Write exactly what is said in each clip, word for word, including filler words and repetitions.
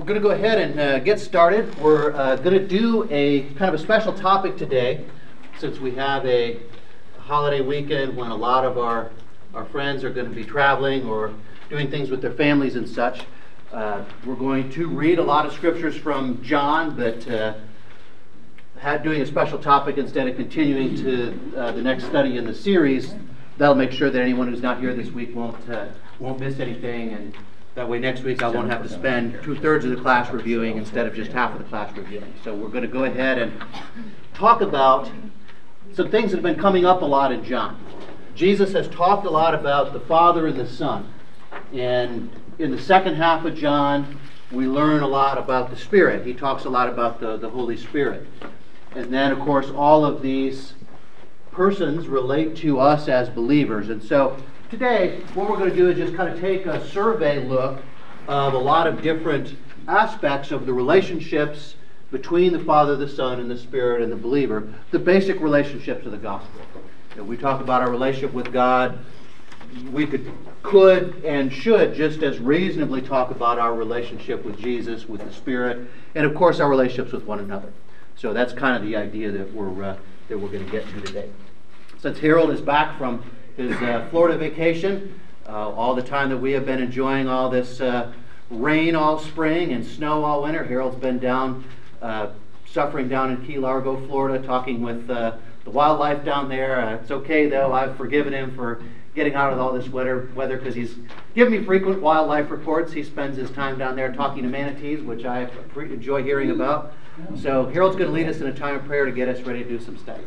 We're going to go ahead and uh, get started. We're uh, going to do a kind of a special topic today, since we have a holiday weekend when a lot of our, our friends are going to be traveling or doing things with their families and such. Uh, we're going to read a lot of scriptures from John, but uh, had doing a special topic instead of continuing to uh, the next study in the series. That'll make sure that anyone who's not here this week won't uh, won't miss anything, and that way next week I won't have to spend two-thirds of the class reviewing instead of just half of the class reviewing. So we're going to go ahead and talk about some things that have been coming up a lot in John. Jesus has talked a lot about the Father and the Son. And in the second half of John, we learn a lot about the Spirit. He talks a lot about the, the Holy Spirit. And then, of course, all of these persons relate to us as believers. And so today, what we're going to do is just kind of take a survey look of a lot of different aspects of the relationships between the Father, the Son, and the Spirit and the believer, the basic relationships of the gospel. You know, we talk about our relationship with God. We could, could and should just as reasonably talk about our relationship with Jesus, with the Spirit, and of course our relationships with one another. So that's kind of the idea that we're uh, that we're going to get to today. Since Harold is back from his uh, Florida vacation, uh, all the time that we have been enjoying all this uh, rain all spring and snow all winter, Harold's been down uh, suffering down in Key Largo, Florida, talking with uh, the wildlife down there. Uh, it's okay though, I've forgiven him for getting out of all this weather weather because he's given me frequent wildlife reports. He spends his time down there talking to manatees, which I enjoy hearing about. So Harold's going to lead us in a time of prayer to get us ready to do some study.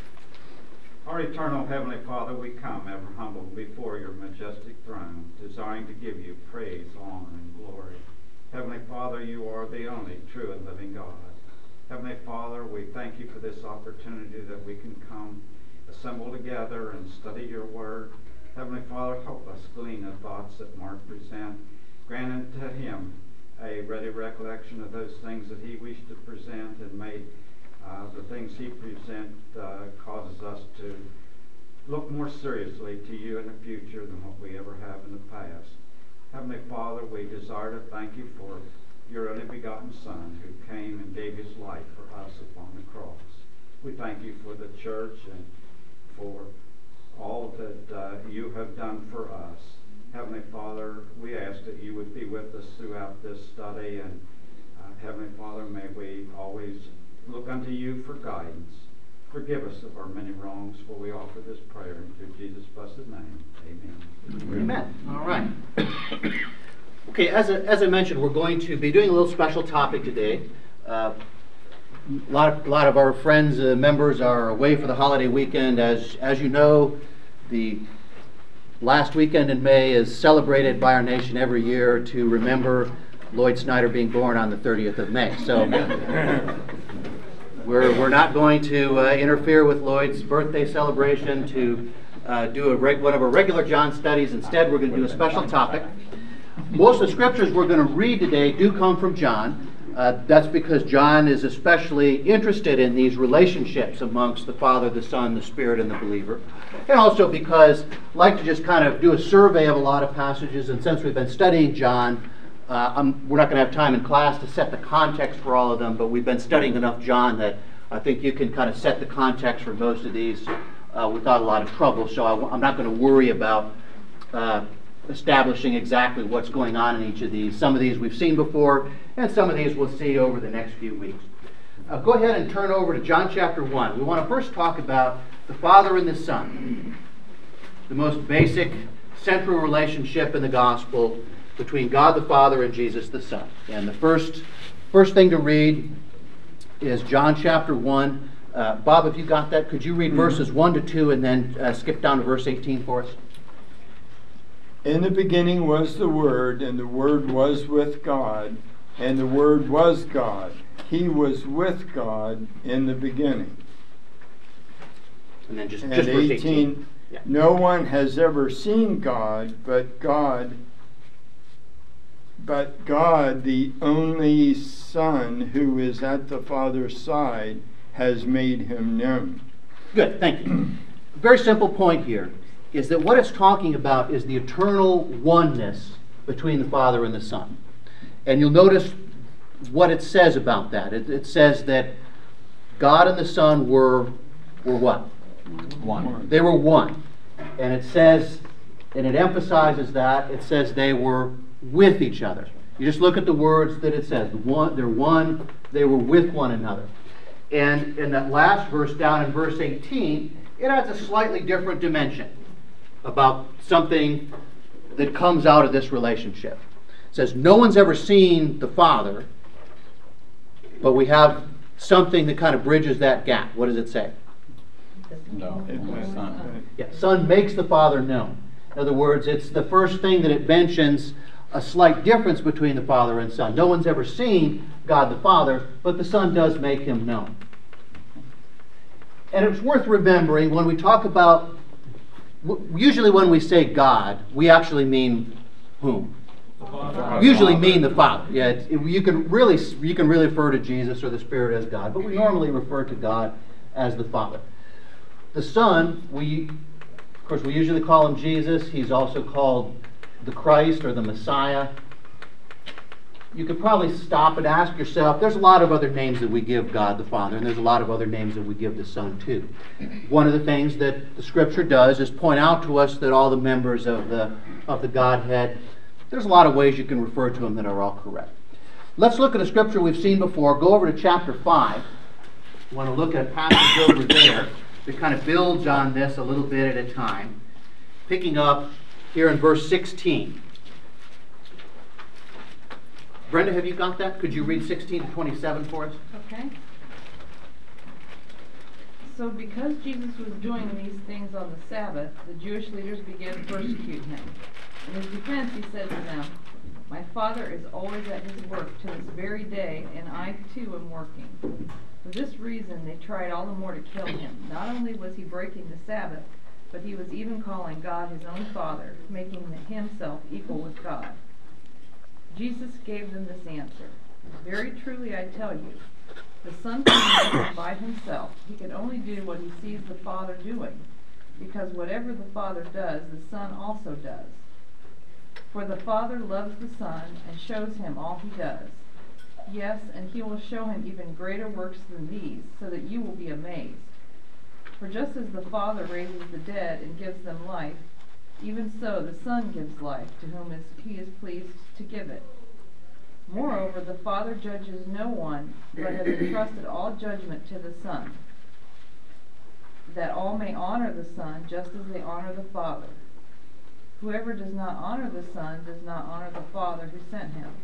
Our eternal Heavenly Father, we come ever humble before your majestic throne, desiring to give you praise, honor, and glory. Heavenly Father, you are the only true and living God. Heavenly Father, we thank you for this opportunity that we can come, assemble together, and study your word. Heavenly Father, help us glean the thoughts that Mark present. Grant unto him a ready recollection of those things that he wished to present, and may uh, the things he present uh, causes us to look more seriously to you in the future than what we ever have in the past. Heavenly Father, we desire to thank you for your only begotten Son who came and gave his life for us upon the cross. We thank you for the church and for all that uh, you have done for us. Heavenly Father, we ask that you would be with us throughout this study, and uh, Heavenly Father, may we always look unto you for guidance. Forgive us of our many wrongs, for we offer this prayer in through Jesus' blessed name. Amen. Amen. All right. Okay, as I, as I mentioned, we're going to be doing a little special topic today. Uh, a lot of, a lot of our friends, uh, members, are away for the holiday weekend. As as you know, the last weekend in May is celebrated by our nation every year to remember Lloyd Snyder being born on the thirtieth of May. So we're we're not going to uh, interfere with Lloyd's birthday celebration to uh, do a reg- one of our regular John studies. Instead, we're going to do a special topic. Most of the scriptures we're going to read today do come from John. Uh, that's because John is especially interested in these relationships amongst the Father, the Son, the Spirit, and the believer. And also because I like to just kind of do a survey of a lot of passages, and since we've been studying John, uh, I'm, we're not going to have time in class to set the context for all of them, but we've been studying enough John that I think you can kind of set the context for most of these uh, without a lot of trouble. So I, I'm not going to worry about uh, establishing exactly what's going on in each of these. Some of these we've seen before, and some of these we'll see over the next few weeks. Uh, go ahead and turn over to John chapter one. We want to first talk about the Father and the Son, the most basic, central relationship in the gospel between God the Father and Jesus the Son. And the first, first thing to read is John chapter one. Uh, Bob, if you got that, could you read mm-hmm. verses one to two and then uh, skip down to verse eighteen for us? In the beginning was the Word, and the Word was with God, and the Word was God. He was with God in the beginning. And then just, and just verse eighteen, eighteen. Yeah. No one has ever seen God, but God, but God, the only Son who is at the Father's side, has made him known. Good, thank you. Very simple point here is that what it's talking about is the eternal oneness between the Father and the Son. And you'll notice what it says about that. It, it says that God and the Son were, were what? One. They were one. And it says, and it emphasizes that, it says they were with each other. You just look at the words that it says. One, they're one, they were with one another. And in that last verse, down in verse eighteen, it adds a slightly different dimension about something that comes out of this relationship. It says, no one's ever seen the Father, but we have something that kind of bridges that gap. What does it say? No, It was Son. Yeah, Son makes the Father known. In other words, it's the first thing that it mentions a slight difference between the Father and Son. No one's ever seen God the Father, but the Son does make him known. And it's worth remembering when we talk about, usually when we say God, we actually mean whom? Usually mean the Father. Yeah, it, it, you can really you can really refer to Jesus or the Spirit as God, but we normally refer to God as the Father. The Son, we of course we usually call him Jesus. He's also called the Christ or the Messiah. You could probably stop and ask yourself, there's a lot of other names that we give God the Father, and there's a lot of other names that we give the Son too. One of the things that the Scripture does is point out to us that all the members of the of the Godhead, there's a lot of ways you can refer to them that are all correct. Let's look at a Scripture we've seen before. Go over to chapter five. I want to look at a passage over there that kind of builds on this a little bit at a time. Picking up here in verse sixteen. Brenda, have you got that? Could you read sixteen to twenty-seven for us? Okay. So because Jesus was doing these things on the Sabbath, the Jewish leaders began to persecute him. In his defense, he said to them, "My Father is always at his work to this very day, and I too am working." For this reason, they tried all the more to kill him. Not only was he breaking the Sabbath, but he was even calling God his own Father, making himself equal with God. Jesus gave them this answer: "Very truly I tell you, the Son can do nothing by himself. He can only do what he sees the Father doing, because whatever the Father does, the Son also does. For the Father loves the Son and shows him all he does. Yes, and he will show him even greater works than these, so that you will be amazed. For just as the Father raises the dead and gives them life, even so the Son gives life to whom is, he is pleased to give it. Moreover, the Father judges no one, but has entrusted all judgment to the Son, that all may honor the Son just as they honor the Father. Whoever does not honor the Son does not honor the Father who sent him.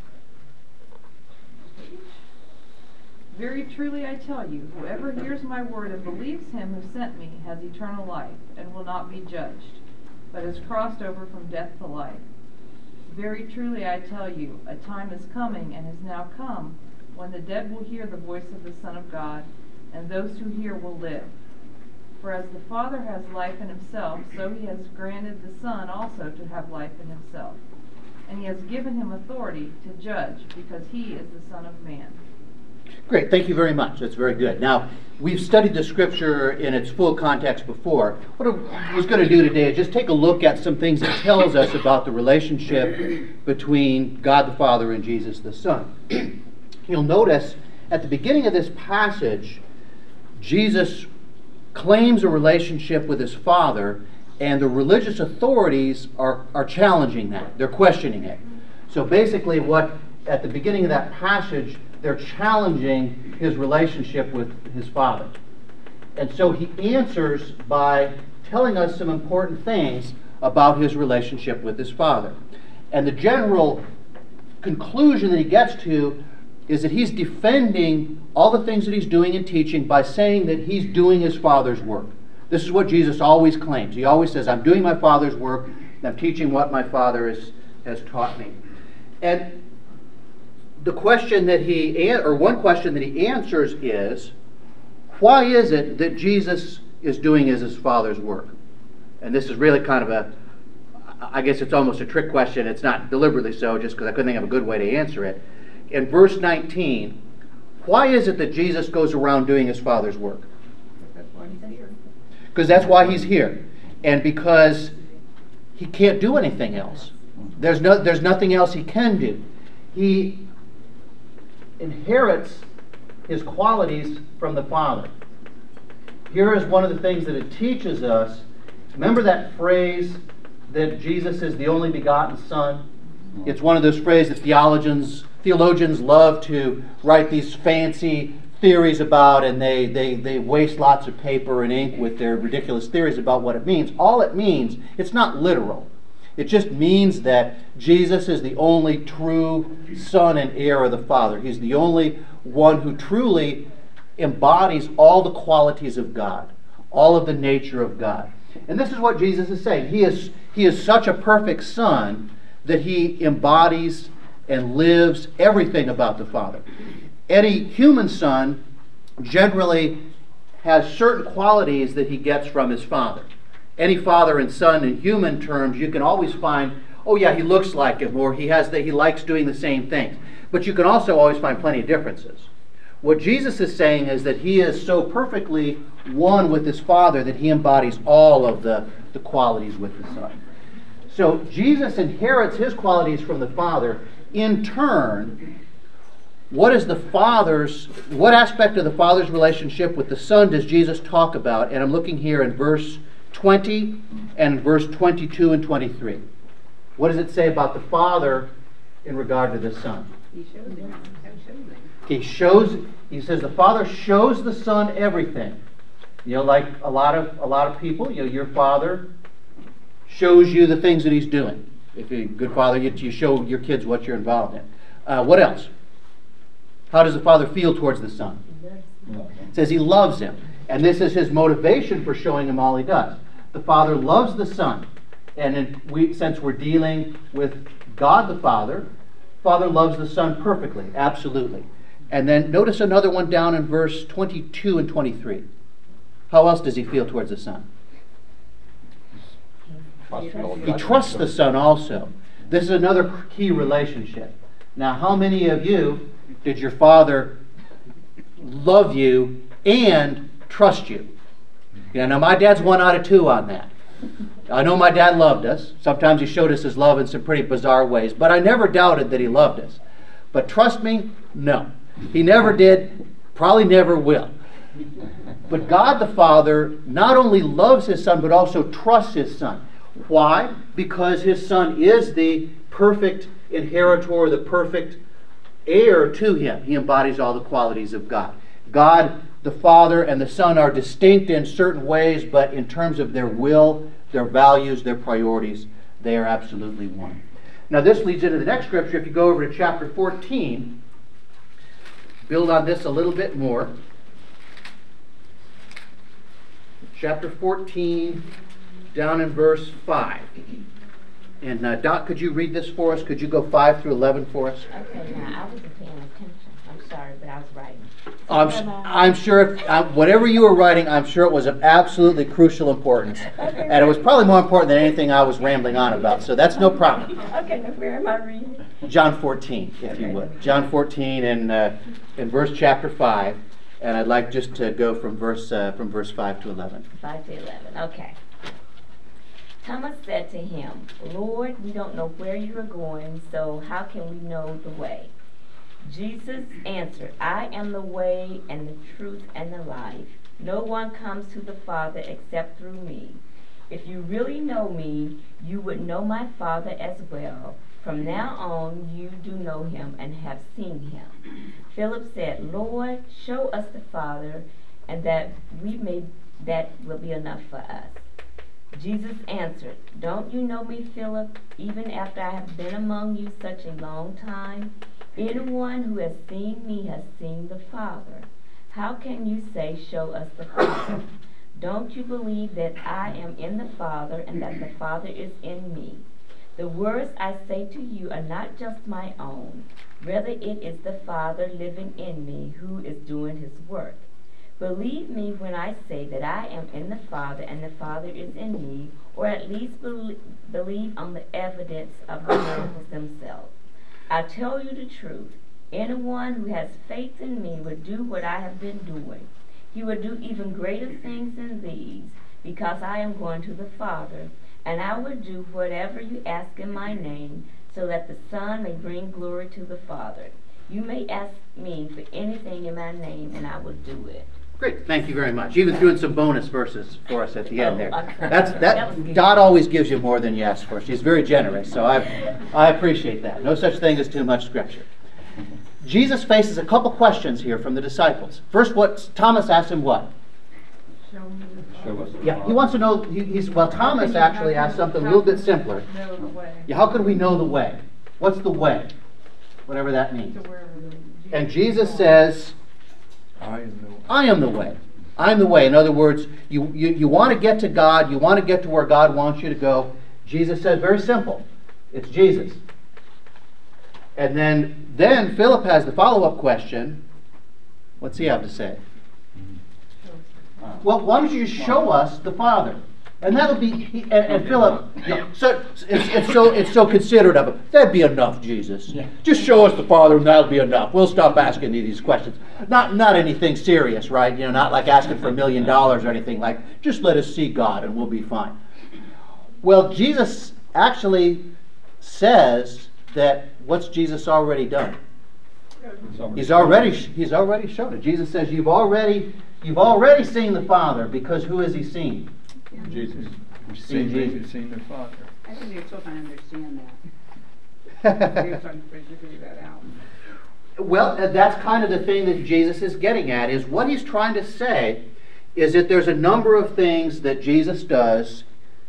Very truly I tell you, whoever hears my word and believes him who sent me has eternal life, and will not be judged, but has crossed over from death to life. Very truly I tell you, a time is coming, and has now come, when the dead will hear the voice of the Son of God, and those who hear will live. For as the Father has life in himself, so he has granted the Son also to have life in himself. And he has given him authority to judge, because he is the Son of Man." Great, thank you very much. That's very good. Now, we've studied the Scripture in its full context before. What I was going to do today is just take a look at some things it tells us about the relationship between God the Father and Jesus the Son. You'll notice at the beginning of this passage, Jesus claims a relationship with his Father, and the religious authorities are, are challenging that. They're questioning it. So basically what, at the beginning of that passage, they're challenging his relationship with his Father. And so he answers by telling us some important things about his relationship with his Father. And the general conclusion that he gets to is that he's defending all the things that he's doing and teaching by saying that he's doing his Father's work. This is what Jesus always claims. He always says, "I'm doing my Father's work, and I'm teaching what my Father is, has taught me." And the question that he, or one question that he answers is, why is it that Jesus is doing his, his Father's work? And this is really kind of a, I guess it's almost a trick question. It's not deliberately so, just because I couldn't think of a good way to answer it. In verse nineteen, why is it that Jesus goes around doing his Father's work? Because that's why he's here. And because he can't do anything else. There's no, there's nothing else he can do. He inherits his qualities from the Father. Here is one of the things that it teaches us. Remember that phrase that Jesus is the only begotten Son? It's one of those phrases that theologians theologians love to write these fancy theories about, and they, they, they waste lots of paper and ink with their ridiculous theories about what it means. All it means, it's not literal. It just means that Jesus is the only true Son and heir of the Father. He's the only one who truly embodies all the qualities of God, all of the nature of God. And this is what Jesus is saying. He is, he is such a perfect Son that he embodies and lives everything about the Father. Any human son generally has certain qualities that he gets from his father. Any father and son in human terms, you can always find, oh yeah, he looks like him, or he has the, he likes doing the same things. But you can also always find plenty of differences. What Jesus is saying is that he is so perfectly one with his Father that he embodies all of the, the qualities with the Son. So Jesus inherits his qualities from the Father. In turn, what is the Father's, what aspect of the Father's relationship with the Son does Jesus talk about? And I'm looking here in verse twenty and verse twenty-two and twenty-three. What does it say about the Father in regard to the Son? He shows him. He shows, he says the Father shows the Son everything. You know, like a lot of a lot of people, you know, your father shows you the things that he's doing. If you're a good father, you, you show your kids what you're involved in. Uh, what else? How does the Father feel towards the Son? It says he loves him. And this is his motivation for showing him all he does. The Father loves the Son. And in, we, since we're dealing with God the Father, Father loves the Son perfectly, absolutely. And then notice another one down in verse twenty-two and twenty-three. How else does he feel towards the Son? He trusts the Son also. This is another key relationship. Now, how many of you did your father love you and trust you? You know, now my dad's one out of two on that. I know my dad loved us. Sometimes he showed us his love in some pretty bizarre ways, but I never doubted that he loved us. But trust me, no. He never did, probably never will. But God the Father not only loves his Son, but also trusts his Son. Why? Because his Son is the perfect inheritor, the perfect heir to him. He embodies all the qualities of God. God the Father and the Son are distinct in certain ways, but in terms of their will, their values, their priorities, they are absolutely one. Now this leads into the next scripture. If you go over to chapter fourteen, build on this a little bit more. Chapter fourteen, down in verse five. And uh, Doc, could you read this for us? Could you go five through eleven for us? Okay, now I wasn't paying attention. I'm sorry, but I was writing. I'm, s- I'm sure, if, uh, whatever you were writing, I'm sure it was of absolutely crucial importance. And it was probably more important than anything I was rambling on about, so that's no problem. Okay, now where am I reading? John fourteen, if you would. John fourteen and uh, in verse chapter five. And I'd like just to go from verse uh, from verse five to eleven. five to eleven, okay. Thomas said to him, Lord, we don't know where you are going, so how can we know the way? Jesus answered, I am the way and the truth and the life. No one comes to the Father except through me. If you really know me, you would know my Father as well. From now on, you do know him and have seen him. Philip said, Lord, show us the Father, and that we may that will be enough for us. Jesus answered, Don't you know me, Philip, even after I have been among you such a long time? Anyone who has seen me has seen the Father. How can you say, Show us the Father? Don't you believe that I am in the Father and that the Father is in me? The words I say to you are not just my own. Rather, it is the Father living in me who is doing his work. Believe me when I say that I am in the Father and the Father is in me, or at least be- believe on the evidence of the miracles themselves. I tell you the truth. Anyone who has faith in me will do what I have been doing. He will do even greater things than these, because I am going to the Father, and I will do whatever you ask in my name, so that the Son may bring glory to the Father. You may ask me for anything in my name, and I will do it. Great, thank you very much. You even threw in some bonus verses for us at the end there. Oh, okay. That's, That was that, good. God always gives you more than you ask for. She's very generous, so I, I appreciate that. No such thing as too much scripture. Jesus faces a couple questions here from the disciples. First, what Thomas asked him what? Show me the Show us the Yeah, he Father. wants to know, he, he's, well, Thomas actually asked something a little bit simpler. Know the way Yeah, how can we know the way? What's the way? Whatever that means. to where the. And Jesus says, I am the one. I am the way. I'm the way. In other words, you, you, you want to get to God, you want to get to where God wants you to go. Jesus says, very simple. It's Jesus. And then, then Philip has the follow-up question. What's he have to say? Well, why don't you show us the Father? And that'll be, he, and, and Philip, you know, so it's, it's so it's so considerate of him. That'd be enough, Jesus. Yeah. Just show us the Father, and that'll be enough. We'll stop asking you these questions. Not not anything serious, right? You know, not like asking for a million dollars or anything. Like, just let us see God, and we'll be fine. Well, Jesus actually says that what's Jesus already done? He's already he's already shown it. Jesus says you've already you've already seen the Father, because who has he seen? Jesus. You've Seen seen me, Jesus. you've seen the Father. I think you're still trying to understand that. You're trying to figure that out. Well, uh, that's kind of the thing that Jesus is getting at, is what he's trying to say is that there's a number of things that Jesus does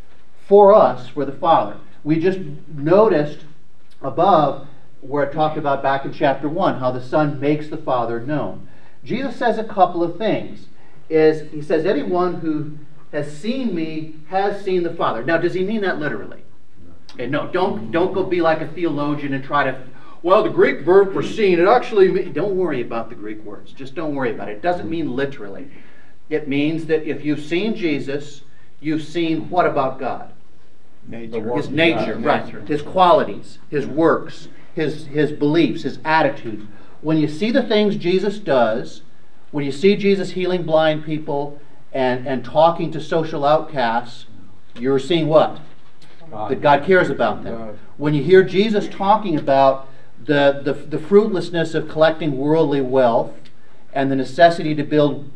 for us, for the Father. We just noticed above where it talked about back in chapter one, how the Son makes the Father known. Jesus says a couple of things. Is he says, anyone who has seen me has seen the Father. Now, does he mean that literally? Okay, no, don't don't go be like a theologian and try to, well, the Greek verb for seen, it actually means, don't worry about the Greek words. Just don't worry about it. It doesn't mean literally. It means that if you've seen Jesus, you've seen what about God? Nature. His nature, right. His qualities, his works, his, his beliefs, his attitudes. When you see the things Jesus does, when you see Jesus healing blind people and, and talking to social outcasts, you're seeing what? That God cares about them. God. When you hear Jesus talking about the, the, the fruitlessness of collecting worldly wealth and the necessity to build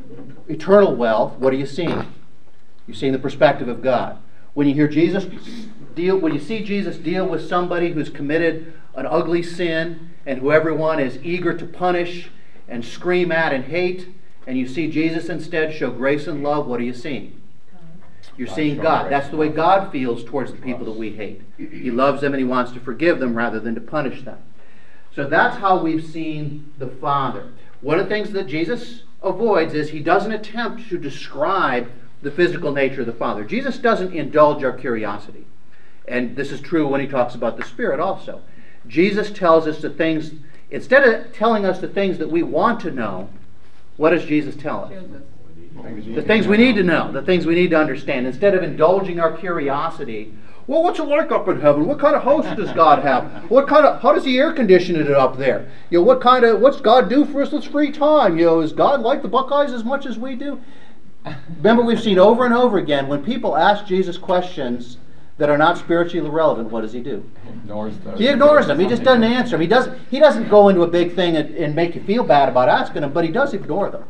eternal wealth, what are you seeing? You're seeing the perspective of God. When you hear Jesus deal, when you see Jesus deal with somebody who's committed an ugly sin and who everyone is eager to punish and scream at and hate, and you see Jesus instead show grace and love, what are you seeing? You're God seeing showing God. grace That's and the way love. God feels towards the people that we hate. He loves them and he wants to forgive them rather than to punish them. So that's how we've seen the Father. One of the things that Jesus avoids is he doesn't attempt to describe the physical nature of the Father. Jesus doesn't indulge our curiosity. And this is true when he talks about the Spirit also. Jesus tells us the things, instead of telling us the things that we want to know, what does Jesus tell us? Shows us. The things we need to know, the things we need to understand. Instead of indulging our curiosity, well, what's it like up in heaven? What kind of house does God have? What kind of, how does he air condition it up there? You know, what kind of, what's God do for us with free time? You know, is God like the Buckeyes as much as we do? Remember, we've seen over and over again, when people ask Jesus questions that are not spiritually relevant, what does he do? Ignores those. He ignores them. He just doesn't answer them. He doesn't, he doesn't go into a big thing and, and make you feel bad about asking them, but he does ignore them.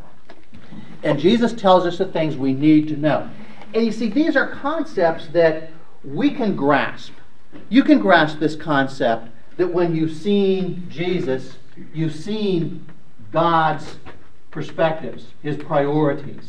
And Jesus tells us the things we need to know. And you see, these are concepts that we can grasp. You can grasp this concept that when you've seen Jesus, you've seen God's perspectives, his priorities,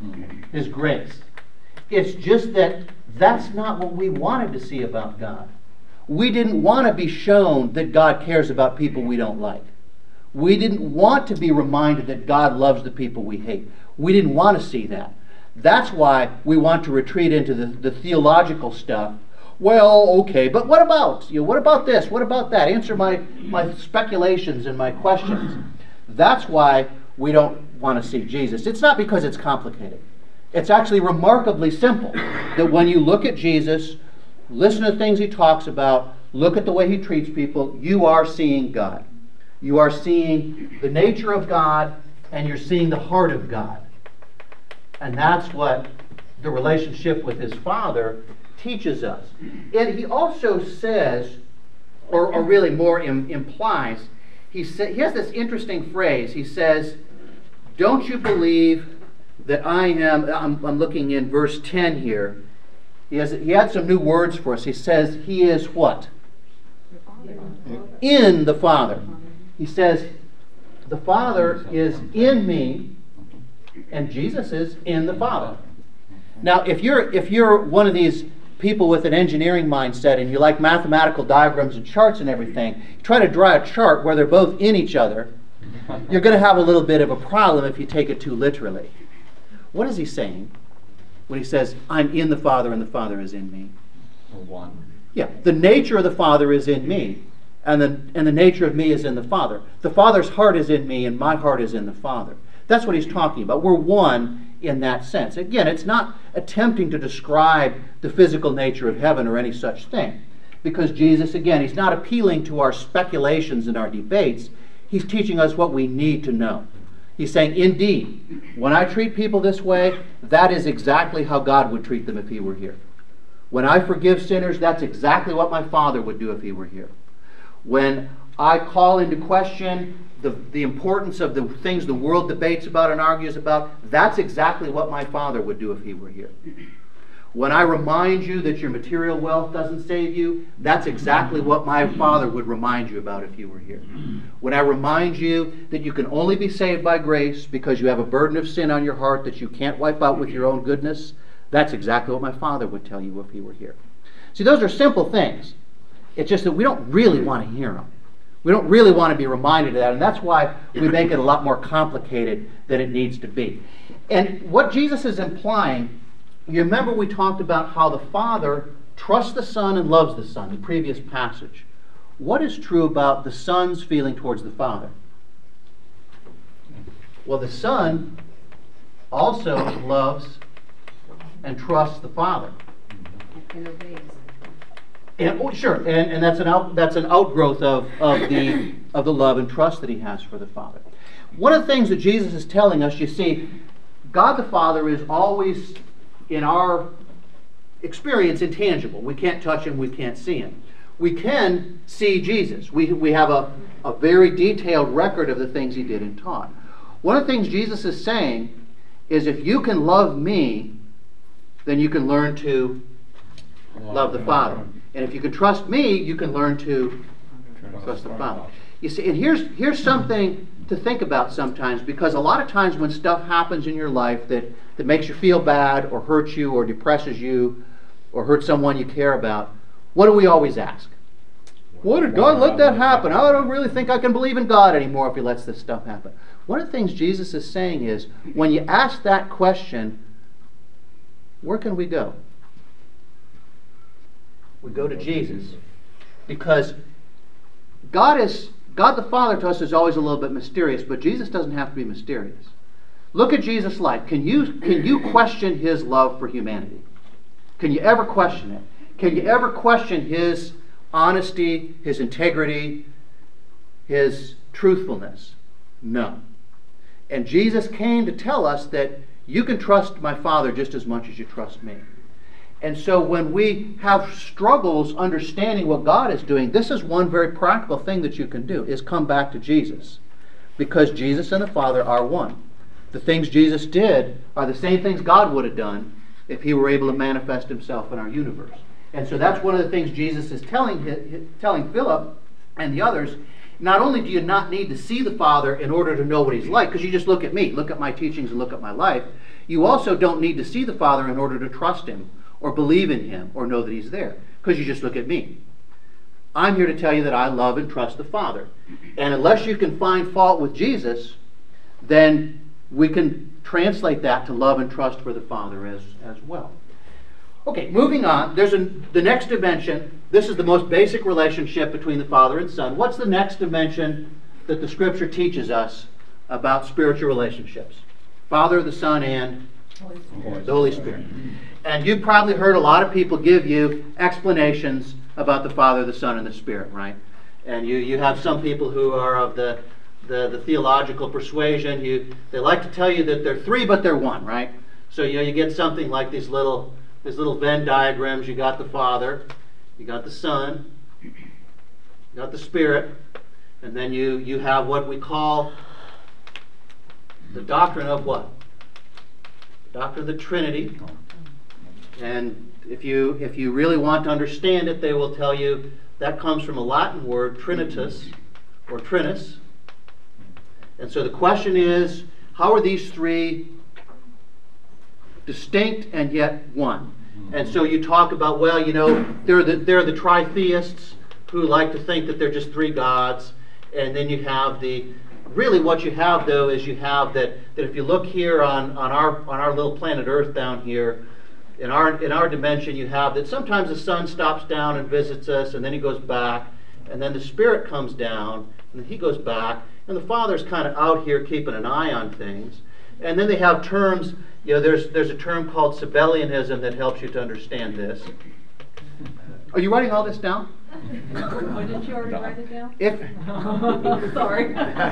his grace. It's just that that's not what we wanted to see about God. We didn't want to be shown that God cares about people we don't like. We didn't want to be reminded that God loves the people we hate. We didn't want to see that. That's why we want to retreat into the, the theological stuff. Well, okay, but what about? You know, what about this? What about that? Answer my, my speculations and my questions. That's why we don't want to see Jesus. It's not because it's complicated. It's actually remarkably simple. That when you look at Jesus, listen to the things he talks about, look at the way he treats people, you are seeing God. You are seeing the nature of God, and you're seeing the heart of God. And that's what the relationship with his Father teaches us. And he also says, or, or really more im- implies, he, sa- he has this interesting phrase. He says, don't you believe that I am, I'm, I'm looking in verse ten here. He has he had some new words for us. He says he is what? In the Father. He says the Father is in me and Jesus is in the Father. Now, if you're if you're one of these people with an engineering mindset and you like mathematical diagrams and charts and everything, try to draw a chart where they're both in each other, you're going to have a little bit of a problem if you take it too literally. What is he saying when he says, I'm in the Father and the Father is in me? Or one. Yeah, the nature of the Father is in me, and the, and the nature of me is in the Father. The Father's heart is in me, and my heart is in the Father. That's what he's talking about. We're one in that sense. Again, it's not attempting to describe the physical nature of heaven or any such thing, because Jesus, again, he's not appealing to our speculations and our debates. He's teaching us what we need to know. He's saying, indeed, when I treat people this way, that is exactly how God would treat them if he were here. When I forgive sinners, that's exactly what my Father would do if he were here. When I call into question the, the importance of the things the world debates about and argues about, that's exactly what my Father would do if he were here. When I remind you that your material wealth doesn't save you, that's exactly what my Father would remind you about if you were here. When I remind you that you can only be saved by grace because you have a burden of sin on your heart that you can't wipe out with your own goodness, that's exactly what my Father would tell you if he were here. See, those are simple things. It's just that we don't really want to hear them. We don't really want to be reminded of that, and that's why we make it a lot more complicated than it needs to be. And what Jesus is implying, you remember we talked about how the Father trusts the Son and loves the Son, the previous passage. What is true about the Son's feeling towards the Father? Well, the Son also loves and trusts the Father. And obeys. And, oh, sure, and, and that's an out, that's an outgrowth of, of the of the love and trust that he has for the Father. One of the things that Jesus is telling us, you see, God the Father is always, in our experience, intangible. We can't touch him, we can't see him. We can see Jesus. We, we have a, a very detailed record of the things he did and taught. One of the things Jesus is saying is, if you can love me, then you can learn to love the Father. And if you can trust me, you can learn to trust the Father. You see, and here's here's something to think about sometimes, because a lot of times when stuff happens in your life that, that makes you feel bad or hurts you or depresses you or hurts someone you care about, what do we always ask? Why did God let that happen? I don't really think I can believe in God anymore if he lets this stuff happen. One of the things Jesus is saying is, when you ask that question, where can we go? We go to Jesus, because God is God the Father to us is always a little bit mysterious, but Jesus doesn't have to be mysterious. Look at Jesus' life. Can you can you question his love for humanity? Can you ever question it? Can you ever question his honesty, his integrity, his truthfulness? No. And Jesus came to tell us that you can trust my Father just as much as you trust me. And so when we have struggles understanding what God is doing, this is one very practical thing that you can do, is come back to Jesus. Because Jesus and the Father are one. The things Jesus did are the same things God would have done if he were able to manifest himself in our universe. And so that's one of the things Jesus is telling, telling Philip and the others. Not only do you not need to see the Father in order to know what he's like, because you just look at me, look at my teachings and look at my life, you also don't need to see the Father in order to trust him or believe in him, or know that he's there, because you just look at me. I'm here to tell you that I love and trust the Father. And unless you can find fault with Jesus, then we can translate that to love and trust for the Father as, as well. Okay, moving on. There's a, the next dimension. This is the most basic relationship between the Father and Son. What's the next dimension that the Scripture teaches us about spiritual relationships? Father, the Son, and the Holy Spirit. And you've probably heard a lot of people give you explanations about the Father, the Son, and the Spirit, right? And you, you have some people who are of the, the, the theological persuasion. You, they like to tell you that they're three, but they're one, right? So you know, you get something like these little, these little Venn diagrams. You got the Father, you got the Son, you got the Spirit, And then you, you have what we call the doctrine of what? The doctrine of the Trinity. And if you, if you really want to understand it, they will tell you that comes from a Latin word, trinitas, or trinus. And so the question is, how are these three distinct and yet one? And so you talk about, well, you know, they're the, they're the tritheists who like to think that they're just three gods. And then you have the, really what you have though is you have that, that if you look here on, on, our, on our little planet Earth down here, in our, in our dimension you have that sometimes the sun stops down and visits us, and then he goes back, and then the Spirit comes down, and then he goes back, and the Father's kind of out here keeping an eye on things. And then they have terms, you know, there's, there's a term called Sabellianism that helps you to understand this. Are you writing all this down? Oh, didn't you already write it down? If, Sorry.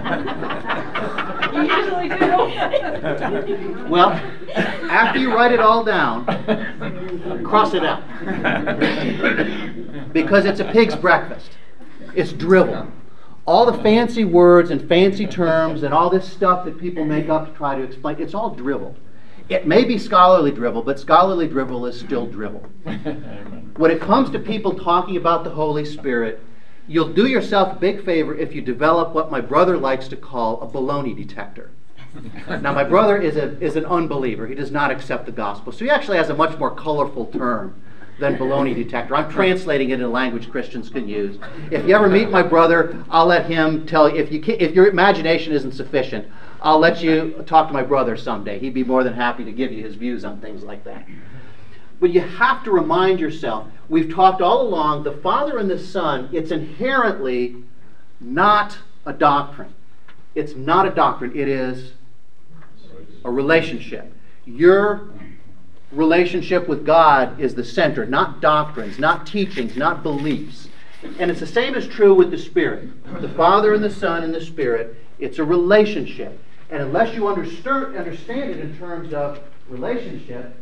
You usually do. well, after you write it all down, cross it out. Because it's a pig's breakfast. It's drivel. All the fancy words and fancy terms and all this stuff that people make up to try to explain, it's all drivel. It may be scholarly drivel, but scholarly drivel is still drivel. When it comes to people talking about the Holy Spirit, you'll do yourself a big favor if you develop what my brother likes to call a baloney detector. Now, my brother is, a, is an unbeliever. He does not accept the gospel. So he actually has a much more colorful term than baloney detector. I'm translating it in a language Christians can use. If you ever meet my brother, I'll let him tell you. If, you can, if your imagination isn't sufficient, I'll let you talk to my brother someday. He'd be more than happy to give you his views on things like that. But you have to remind yourself, we've talked all along, the Father and the Son, it's inherently not a doctrine. It's not a doctrine. It is a relationship. Your relationship with God is the center, not doctrines, not teachings, not beliefs. And it's the same is true with the Spirit. The Father and the Son and the Spirit, it's a relationship. And unless you understand, understand it in terms of relationship,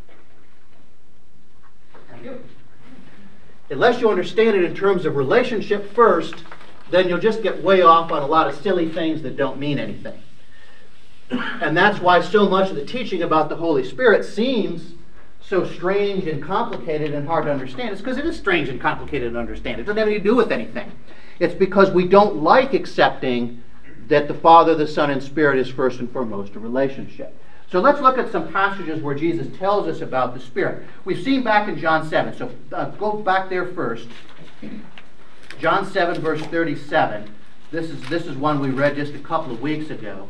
thank you. Unless you understand it in terms of relationship first, then you'll just get way off on a lot of silly things that don't mean anything. And that's why so much of the teaching about the Holy Spirit seems so strange and complicated and hard to understand. It's because it is strange and complicated to understand. It doesn't have anything to do with anything. It's because we don't like accepting that the Father, the Son, and Spirit is first and foremost a relationship. So let's look at some passages where Jesus tells us about the Spirit. We've seen back in John seven, so uh, go back there first. John seven, verse thirty-seven. This is, this is one we read just a couple of weeks ago.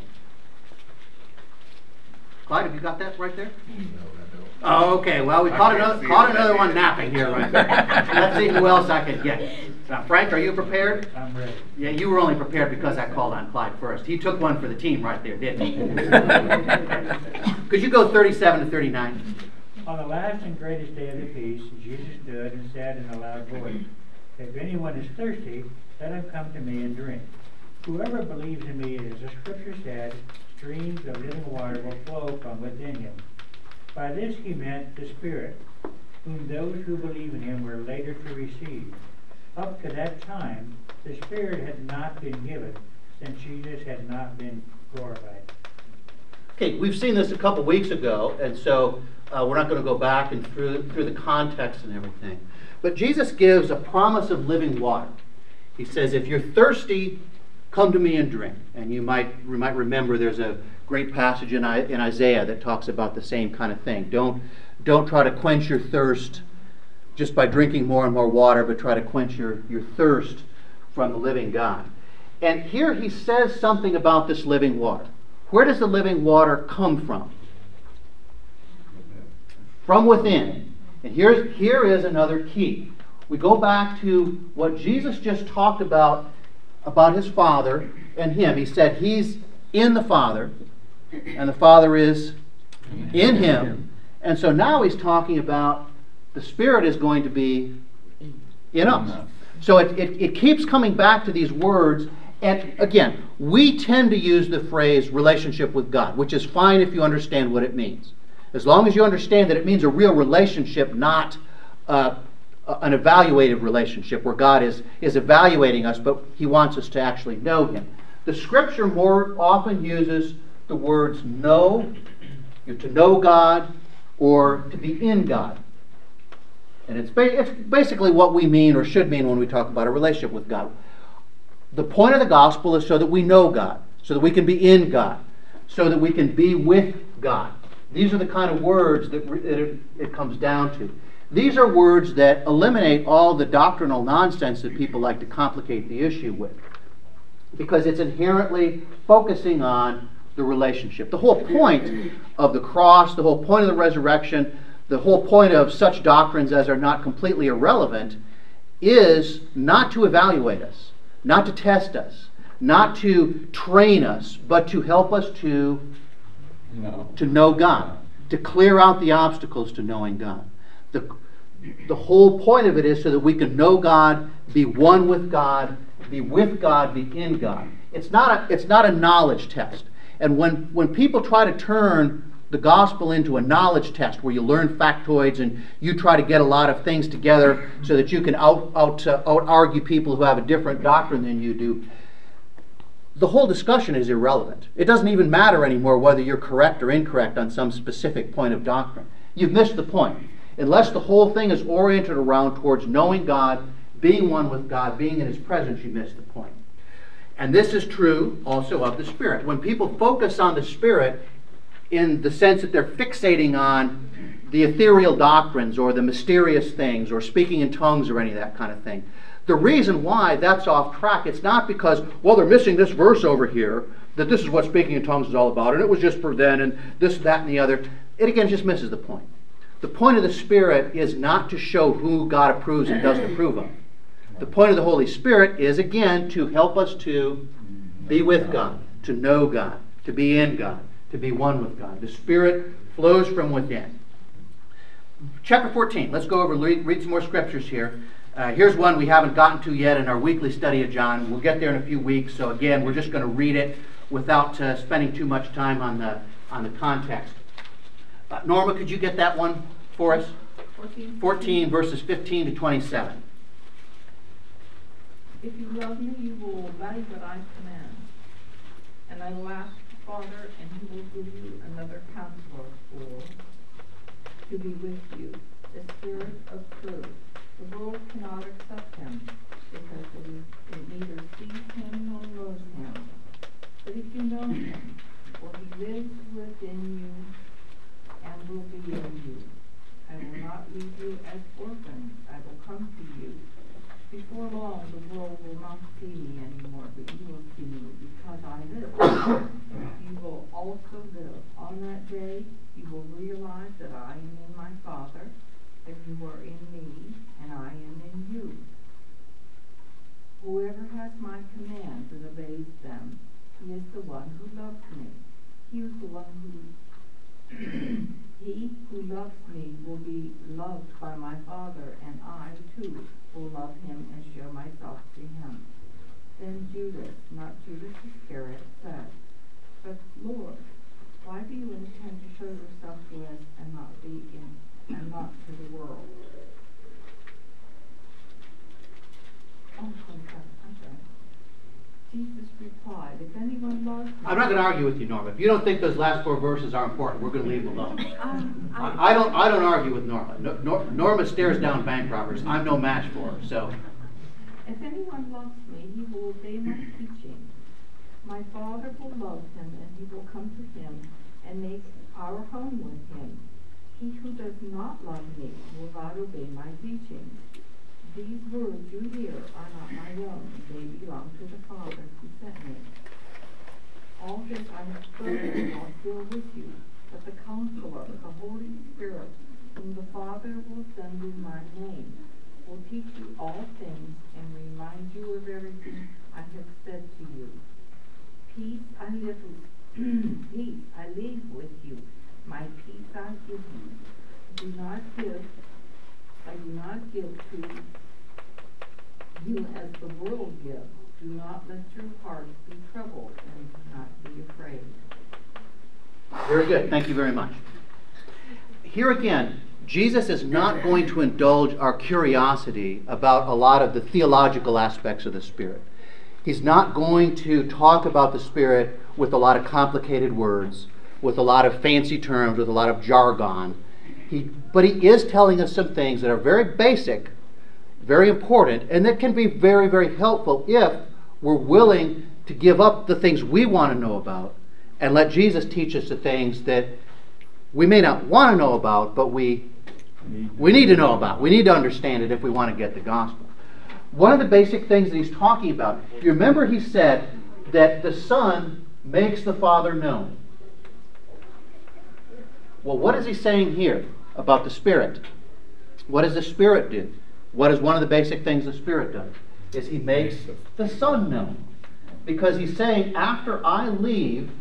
Clyde, have you got that right there? Oh, okay. Well, we caught another, caught another one napping here right there. Let's see who else I could get. Now, Frank, are you prepared? I'm ready. Yeah, you were only prepared because I called on Clyde first. He took one for the team right there, didn't he? Could you go thirty-seven to thirty-nine? On the last and greatest day of the feast, Jesus stood and said in a loud voice, "If anyone is thirsty, let him come to me and drink. Whoever believes in me, as the Scripture said, streams of living water will flow from within him." By this he meant the Spirit, whom those who believe in him were later to receive. Up to that time, the Spirit had not been given, since Jesus had not been glorified. Okay, we've seen this a couple weeks ago, and so uh, we're not going to go back and through, through the context and everything. But Jesus gives a promise of living water. He says, if you're thirsty, come to me and drink. And you might, you might remember there's a great passage in, in Isaiah that talks about the same kind of thing. Don't, don't try to quench your thirst just by drinking more and more water, but try to quench your, your thirst from the living God. And here he says something about this living water. Where does the living water come from? From within. And here's, here is another key. We go back to what Jesus just talked about, about his Father and him. He said he's in the Father, and the Father is in him. And so now he's talking about the Spirit is going to be in us. So it, it, it keeps coming back to these words. And again, we tend to use the phrase relationship with God, which is fine if you understand what it means. As long as you understand that it means a real relationship, not uh, a, an evaluative relationship where God is, is evaluating us, but He wants us to actually know Him. The Scripture more often uses the words know, you know, to know God, or to be in God. And it's, ba- it's basically what we mean or should mean when we talk about a relationship with God. The point of the gospel is so that we know God, so that we can be in God, so that we can be with God. These are the kind of words that it, it comes down to. These are words that eliminate all the doctrinal nonsense that people like to complicate the issue with, because it's inherently focusing on the relationship. The whole point of the cross, the whole point of the resurrection, the whole point of such doctrines as are not completely irrelevant is not to evaluate us, not to test us, not to train us, but to help us to, No. to know God, to clear out the obstacles to knowing God. The, the whole point of it is so that we can know God, be one with God, be with God, be in God. It's not a, it's not a knowledge test. And when, when people try to turn the gospel into a knowledge test where you learn factoids and you try to get a lot of things together so that you can out, out, uh, out argue people who have a different doctrine than you do, the whole discussion is irrelevant. It doesn't even matter anymore whether you're correct or incorrect on some specific point of doctrine. You've missed the point. Unless the whole thing is oriented around towards knowing God, being one with God, being in His presence, you miss the point. And this is true also of the Spirit. When people focus on the Spirit in the sense that they're fixating on the ethereal doctrines or the mysterious things or speaking in tongues or any of that kind of thing, the reason why that's off track, it's not because, well, they're missing this verse over here, that this is what speaking in tongues is all about, and it was just for then, and this, that, and the other. It again just misses the point. The point of the Spirit is not to show who God approves and doesn't approve of. The point of the Holy Spirit is, again, to help us to be with God, to know God, to be in God, to be one with God. The Spirit flows from within. Chapter fourteen. Let's go over and read, read some more scriptures here. Uh, here's one we haven't gotten to yet in our weekly study of John. We'll get there in a few weeks. So again, we're just going to read it without uh, spending too much time on the on the context. Uh, Norma, could you get that one for us? fourteen. fourteen verses fifteen to twenty-seven. If you love me, you will obey what I command. And I will ask the Father, and He will give you another counselor or to be with you, the Spirit of truth. The world cannot accept Him, because it, is, it neither sees Him nor knows Him. But if you know Him, for He lives within you and will be in you, I will not leave you as orphans. I will come to you. Before long, the world will not see me anymore, but you will see me, because I live. You will also live. On that day, you will realize that I am in my Father, that you are in me, and I am in you. Whoever has my commands and obeys them, he is the one who loves me. He is the one who he who loves me will be loved by my Father, and I too will love him and show myself to him. Then Judas, not Judas Iscariot, said, But Lord, why do you intend to show yourself to us and not be in and not to the world? Oh, twenty-seven, I'm sorry. Jesus replied, If anyone loves me... I'm not going to argue with you, Norma. If you don't think those last four verses are important, we're going to leave them alone. Um, I, I, I don't I don't argue with Norma. No, Nor, Norma stares down bank robbers. I'm no match for her, so... If anyone loves me, he will obey my teaching. My Father will love him, and he will come to him and make our home with him. He who does not love me will not obey my teaching. These words you hear are not my own. They belong to the Father who sent me. All this I have spoken while still with you, but the Counselor, the Holy Spirit, whom the Father will send in my name, will teach you all things and remind you of everything I have said to you. Peace I live with, peace I leave with you. My peace I give you. Do not give, I do not give to you as the world gives. Do not let your hearts be troubled, and do not be afraid. Very good. Thank you very much. Here again, Jesus is not going to indulge our curiosity about a lot of the theological aspects of the Spirit. He's not going to talk about the Spirit with a lot of complicated words, with a lot of fancy terms, with a lot of jargon. He, but he is telling us some things that are very basic, very important, and that can be very, very helpful if we're willing to give up the things we want to know about and let Jesus teach us the things that we may not want to know about, but we we need to know about. We need to understand it if we want to get the gospel. One of the basic things that he's talking about, you remember he said that the Son makes the Father known. Well, what is he saying here about the Spirit? What does the Spirit do? What is one of the basic things the Spirit does? Is he makes the Son known. Because he's saying, after I leave,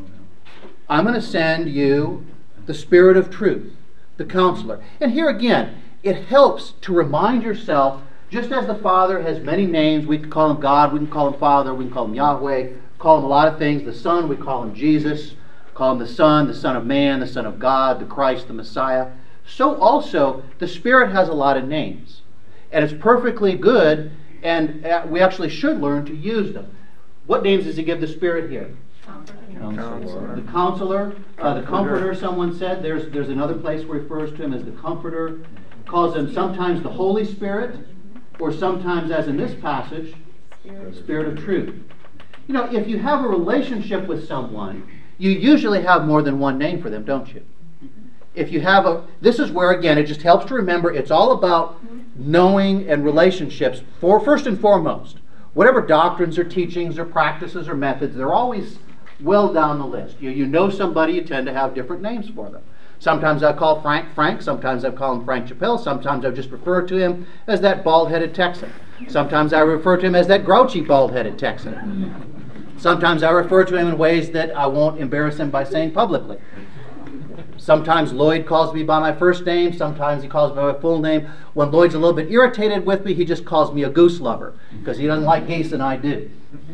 I'm going to send you the Spirit of truth, the Counselor. And here again, it helps to remind yourself, just as the Father has many names, we can call him God, we can call him Father, we can call him Yahweh, call him a lot of things. The Son, we call him Jesus, call him the Son, the Son of Man, the Son of God, the Christ, the Messiah. So also, the Spirit has a lot of names. And it's perfectly good, and we actually should learn to use them. What names does he give the Spirit here? Counselor. The Counselor, uh, the Comforter, someone said. There's, there's another place where he refers to him as the Comforter. Calls him sometimes the Holy Spirit, or sometimes, as in this passage, Spirit of Truth. You know, if you have a relationship with someone, you usually have more than one name for them, don't you? If you have a, this is where, again, it just helps to remember it's all about knowing and relationships, for first and foremost. Whatever doctrines or teachings or practices or methods, they're always well down the list. You, you know somebody, you tend to have different names for them. Sometimes I call Frank Frank, sometimes I call him Frank Chappelle, sometimes I just refer to him as that bald-headed Texan. Sometimes I refer to him as that grouchy bald-headed Texan. Sometimes I refer to him in ways that I won't embarrass him by saying publicly. Sometimes Lloyd calls me by my first name, sometimes he calls me by my full name. When Lloyd's a little bit irritated with me, he just calls me a goose lover, because he doesn't like geese and I do.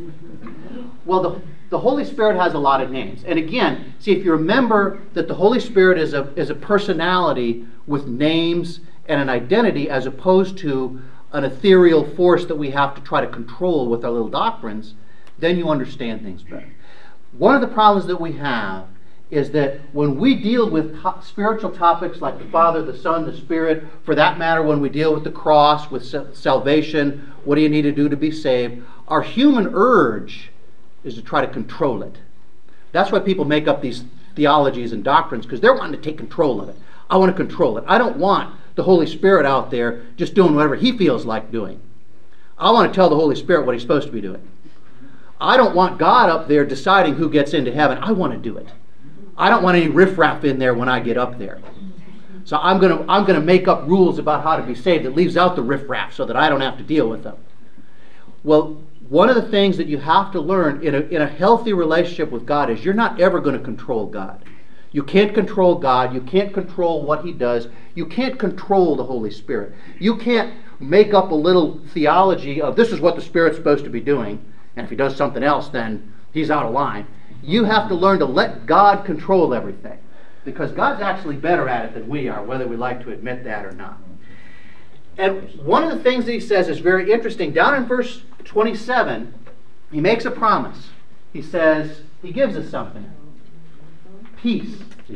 Well, the, the Holy Spirit has a lot of names. And again, see, if you remember that the Holy Spirit is a, is a personality with names and an identity, as opposed to an ethereal force that we have to try to control with our little doctrines, then you understand things better. One of the problems that we have is that when we deal with to- spiritual topics like the Father, the Son, the Spirit, for that matter, when we deal with the cross, with sa- salvation, what do you need to do to be saved, our human urge is to try to control it. That's why people make up these theologies and doctrines, because they're wanting to take control of it. I want to control it. I don't want the Holy Spirit out there just doing whatever he feels like doing. I want to tell the Holy Spirit what he's supposed to be doing. I don't want God up there deciding who gets into heaven. I want to do it. I don't want any riffraff in there when I get up there. So I'm going to I'm going to make up rules about how to be saved that leaves out the riffraff so that I don't have to deal with them. Well, one of the things that you have to learn in a, in a healthy relationship with God is you're not ever going to control God. You can't control God. You can't control what he does. You can't control the Holy Spirit. You can't make up a little theology of this is what the Spirit's supposed to be doing, and if he does something else, then he's out of line. You have to learn to let God control everything, because God's actually better at it than we are, whether we like to admit that or not. And one of the things that he says is very interesting. Down in verse twenty-seven, he makes a promise. He says, he gives us something. Peace.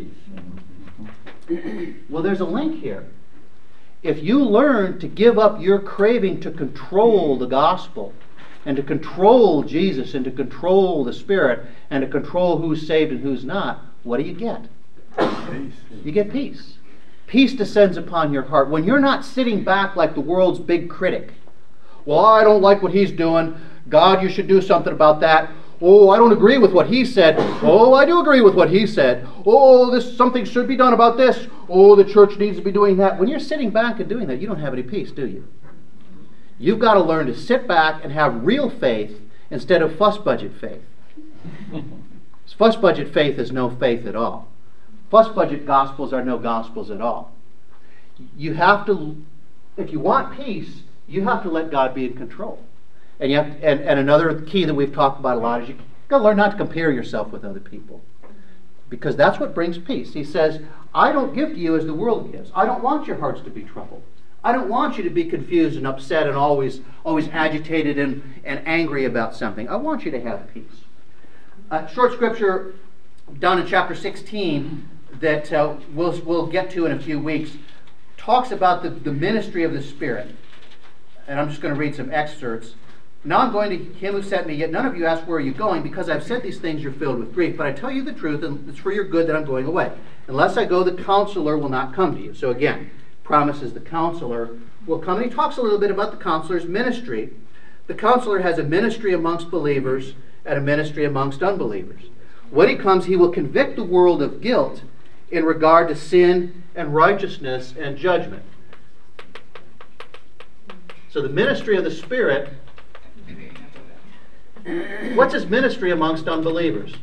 Well, there's a link here. If you learn to give up your craving to control the gospel, and to control Jesus, and to control the Spirit, and to control who's saved and who's not, what do you get? Peace. You get peace. Peace descends upon your heart. When you're not sitting back like the world's big critic. Well, I don't like what he's doing. God, you should do something about that. Oh, I don't agree with what he said. Oh, I do agree with what he said. Oh, this something should be done about this. Oh, the church needs to be doing that. When you're sitting back and doing that, you don't have any peace, do you? You've got to learn to sit back and have real faith instead of fuss budget faith. Fuss budget faith is no faith at all. Fuss budget gospels are no gospels at all. You have to, if you want peace, you have to let God be in control. And you have to, and, and another key that we've talked about a lot is you got to learn not to compare yourself with other people. because that's what brings peace. He says, I don't give to you as the world gives. I don't want your hearts to be troubled. I don't want you to be confused and upset and always always agitated and, and angry about something. I want you to have peace. Uh, short scripture down in chapter sixteen that uh, we'll, we'll get to in a few weeks talks about the, the ministry of the Spirit. And I'm just going to read some excerpts. Now I'm going to him who sent me, yet none of you ask where are you going, because I've said these things you're filled with grief. But I tell you the truth, and it's for your good that I'm going away. Unless I go, the counselor will not come to you. So again, promises the counselor will come. And he talks a little bit about the counselor's ministry. The counselor has a ministry amongst believers and a ministry amongst unbelievers. When he comes, he will convict the world of guilt in regard to sin and righteousness and judgment. So the ministry of the Spirit, what's his ministry amongst unbelievers?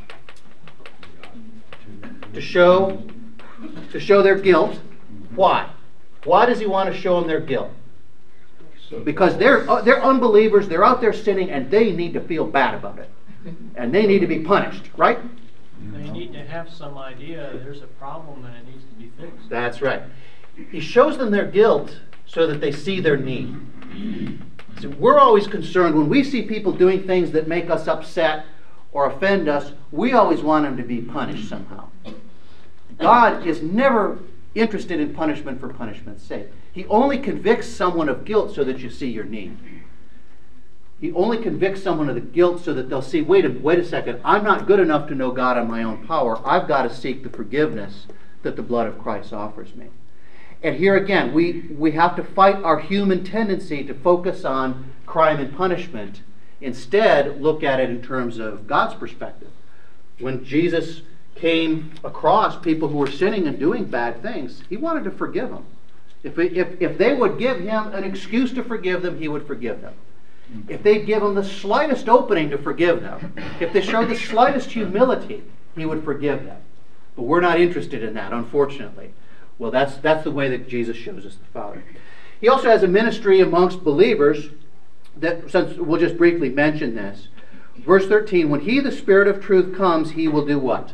To show, to show their guilt. Why? Why does he want to show them their guilt? Because they're, uh, they're unbelievers, they're out there sinning, and they need to feel bad about it. And they need to be punished, right? They need to have some idea there's a problem and it needs to be fixed. That's right. He shows them their guilt so that they see their need. So we're always concerned when we see people doing things that make us upset or offend us, we always want them to be punished somehow. God is never interested in punishment for punishment's sake. He only convicts someone of guilt so that you see your need. He only convicts someone of the guilt so that they'll see, wait a, wait a second, I'm not good enough to know God on my own power. I've got to seek the forgiveness that the blood of Christ offers me. And here again, we, we have to fight our human tendency to focus on crime and punishment. Instead, look at it in terms of God's perspective. When Jesus came across people who were sinning and doing bad things, he wanted to forgive them. If, if, if they would give him an excuse to forgive them, he would forgive them. If they'd give him the slightest opening to forgive them, if they showed the slightest humility, he would forgive them. But we're not interested in that, unfortunately. Well, that's, that's the way that Jesus shows us the Father. He also has a ministry amongst believers that, since we'll just briefly mention this. Verse thirteen, when he, the Spirit of truth, comes, he will do what?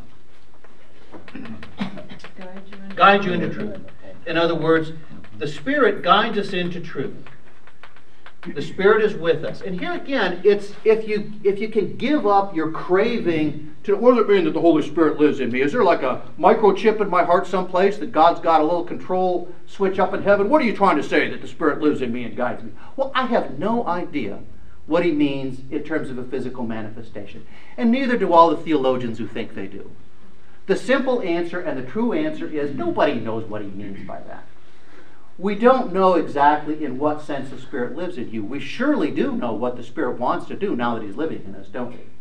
Guide you into, Guide you into truth. In other words, the Spirit guides us into truth. The Spirit is with us. And here again, it's if you if you can give up your craving to, what does it mean that the Holy Spirit lives in me? Is there like a microchip in my heart someplace that God's got a little control switch up in heaven? What are you trying to say, that the Spirit lives in me and guides me? Well, I have no idea what he means in terms of a physical manifestation. And neither do all the theologians who think they do. The simple answer and the true answer is nobody knows what he means by that. We don't know exactly in what sense the Spirit lives in you. We surely do know what the Spirit wants to do now that he's living in us, don't we?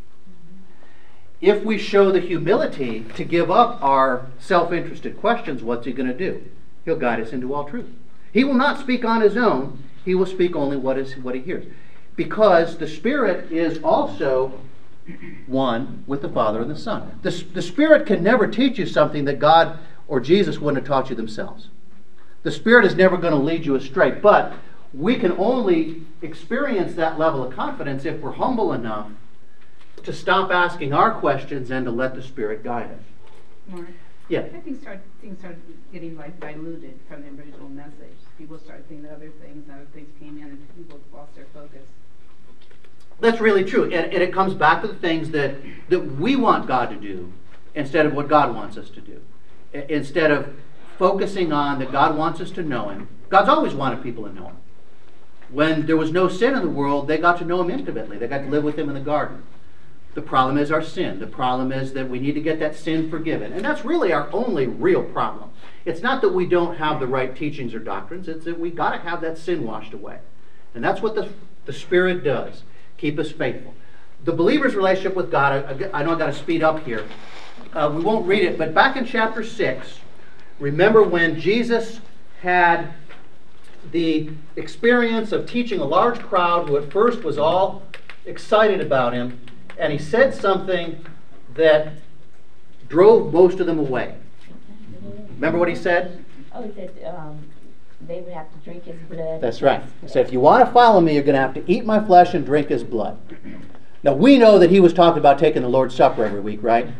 If we show the humility to give up our self-interested questions, what's he going to do? He'll guide us into all truth. He will not speak on his own. He will speak only what is what he hears. Because the Spirit is also one with the Father and the Son. The, the Spirit can never teach you something that God or Jesus wouldn't have taught you themselves. The Spirit is never going to lead you astray, but we can only experience that level of confidence if we're humble enough to stop asking our questions and to let the Spirit guide us. Mark, Yeah. I think start, things started getting like diluted from the original message. People started thinking of other things, and other things came in, and people lost their focus. That's really true. And, and it comes back to the things that, that we want God to do instead of what God wants us to do. I, instead of focusing on that God wants us to know him. God's always wanted people to know him. When there was no sin in the world, they got to know him intimately. They got to live with him in the garden. The problem is our sin. The problem is that we need to get that sin forgiven. And that's really our only real problem. It's not that we don't have the right teachings or doctrines. It's that we got to have that sin washed away. And that's what the, the Spirit does. Keep us faithful. The believer's relationship with God, I, I know I've got to speed up here. Uh, we won't read it, but back in chapter six, remember when Jesus had the experience of teaching a large crowd who at first was all excited about him, and he said something that drove most of them away. Remember what he said? Oh, he said um, they would have to drink his blood. That's right. He said, if you want to follow me, you're going to have to eat my flesh and drink his blood. Now, we know that he was talking about taking the Lord's Supper every week, right?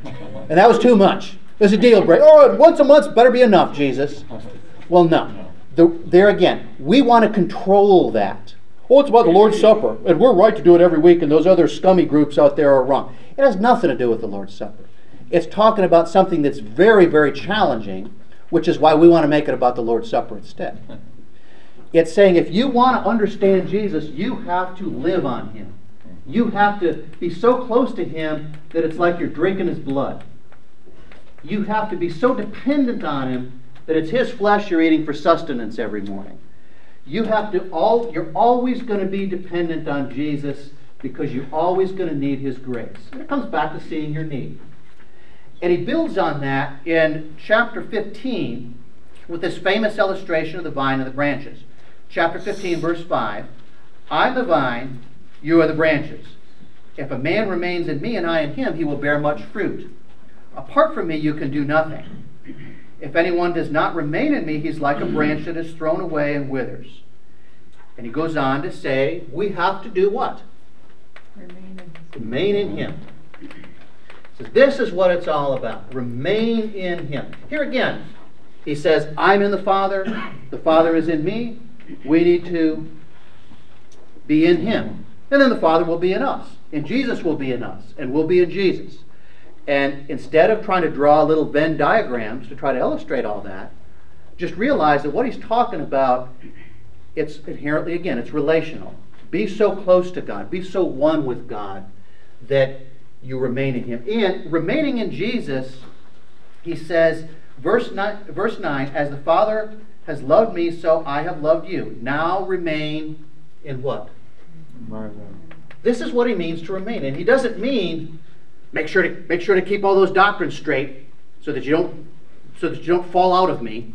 And that was too much. There's a deal break. Oh, once a month better be enough, Jesus. Well, no. The, there again, we want to control that. Oh, it's about the Lord's Supper, and we're right to do it every week, and those other scummy groups out there are wrong. It has nothing to do with the Lord's Supper. It's talking about something that's very, very challenging, which is why we want to make it about the Lord's Supper instead. It's saying if you want to understand Jesus, you have to live on Him. You have to be so close to Him that it's like you're drinking His blood. You have to be so dependent on Him that it's His flesh you're eating for sustenance every morning. You have to all you're always going to be dependent on Jesus because you're always going to need His grace. And it comes back to seeing your need. And he builds on that in chapter fifteen with this famous illustration of the vine and the branches. Chapter fifteen, verse five, I'm the vine, you are the branches. If a man remains in me and I in him, he will bear much fruit. Apart from me, you can do nothing. If anyone does not remain in me, he's like a branch that is thrown away and withers. And he goes on to say, we have to do what? Remain in Remain in Him. So this is what it's all about. Remain in Him. Here again, he says, I'm in the Father, the Father is in me. We need to be in Him. And then the Father will be in us. And Jesus will be in us. And we'll be in Jesus. And instead of trying to draw little Venn diagrams to try to illustrate all that, just realize that what he's talking about, it's inherently, again, it's relational. Be so close to God, be so one with God that you remain in Him. And remaining in Jesus, he says, verse nine, verse nine, as the Father has loved me, so I have loved you. Now remain in what? My love. This is what he means to remain. And he doesn't mean make sure to make sure to keep all those doctrines straight so that you don't so that you don't fall out of me.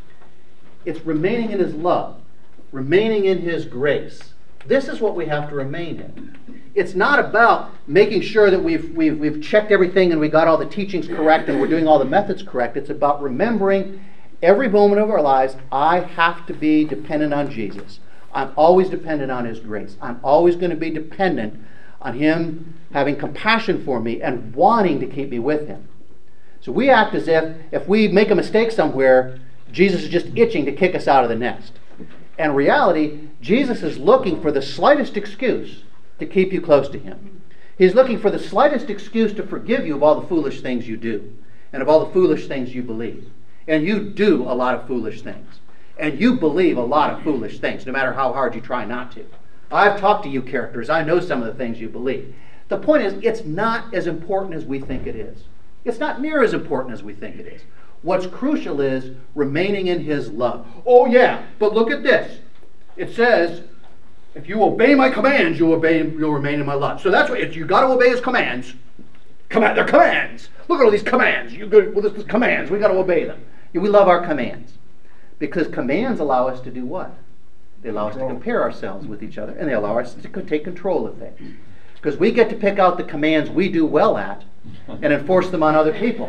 It's remaining in His love, remaining in His grace. This is what we have to remain in. It's not about making sure that we've we've we've checked everything and we got all the teachings correct and we're doing all the methods correct. It's about remembering every moment of our lives, I have to be dependent on Jesus. I'm always dependent on His grace. I'm always going to be dependent on Him having compassion for me and wanting to keep me with Him. So we act as if if we make a mistake somewhere, Jesus is just itching to kick us out of the nest. And in reality, Jesus is looking for the slightest excuse to keep you close to Him. He's looking for the slightest excuse to forgive you of all the foolish things you do and of all the foolish things you believe. And you do a lot of foolish things. And you believe a lot of foolish things, no matter how hard you try not to. I've talked to you characters. I know some of the things you believe. The point is, it's not as important as we think it is. It's not near as important as we think it is. What's crucial is remaining in His love. Oh yeah, but look at this. It says, if you obey my commands, you'll obey, you'll remain in my love. So that's what it's, you got to obey His commands. Command, they're commands. Look at all these commands. You go, well, this is commands. We got to obey them. We love our commands because commands allow us to do what? They allow us to compare ourselves with each other, and they allow us to take control of things. Because we get to pick out the commands we do well at and enforce them on other people.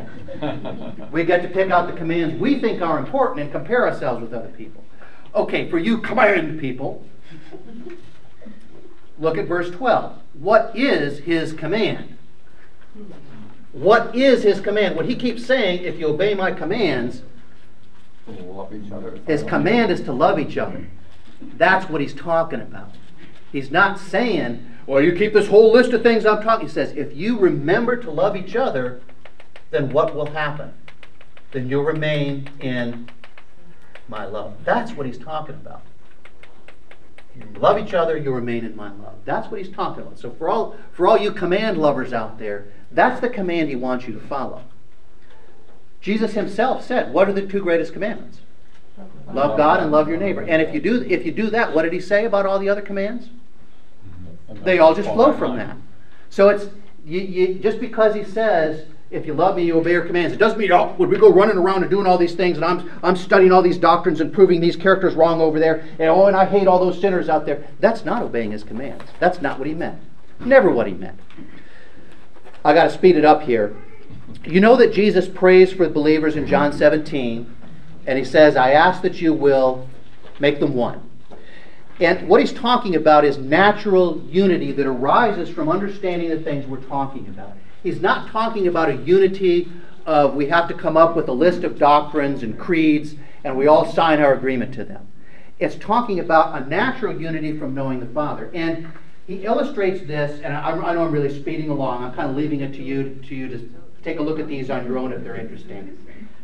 We get to pick out the commands we think are important and compare ourselves with other people. Okay, for you command people, look at verse twelve. What is His command? What is His command? What He keeps saying, if you obey my commands, Love each other. His command is to love each other. That's what He's talking about. He's not saying, well, you keep this whole list of things I'm talking. He says, if you remember to love each other, then what will happen? Then you'll remain in my love. That's what He's talking about. You love each other, you remain in my love. That's what He's talking about. So for all, for all you command lovers out there, that's the command He wants you to follow. Jesus Himself said, what are the two greatest commandments? Love God and love your neighbor. And if you do if you do that, what did He say about all the other commands? They all just flow from that. So it's you, you, just because He says, if you love me, you obey your commands, it doesn't mean, oh, would we go running around and doing all these things, and I'm I'm studying all these doctrines and proving these characters wrong over there, and oh, and I hate all those sinners out there. That's not obeying His commands. That's not what He meant. Never what He meant. I got to speed it up here. You know that Jesus prays for believers in John seventeen, and He says, I ask that you will make them one. And what He's talking about is natural unity that arises from understanding the things we're talking about. he's not talking about a unity of we have to come up with a list of doctrines and creeds and we all sign our agreement to them. It's talking about a natural unity from knowing the Father. And he illustrates this, and I, I know I'm really speeding along. I'm kind of leaving it to you, to you to take a look at these on your own if they're interesting.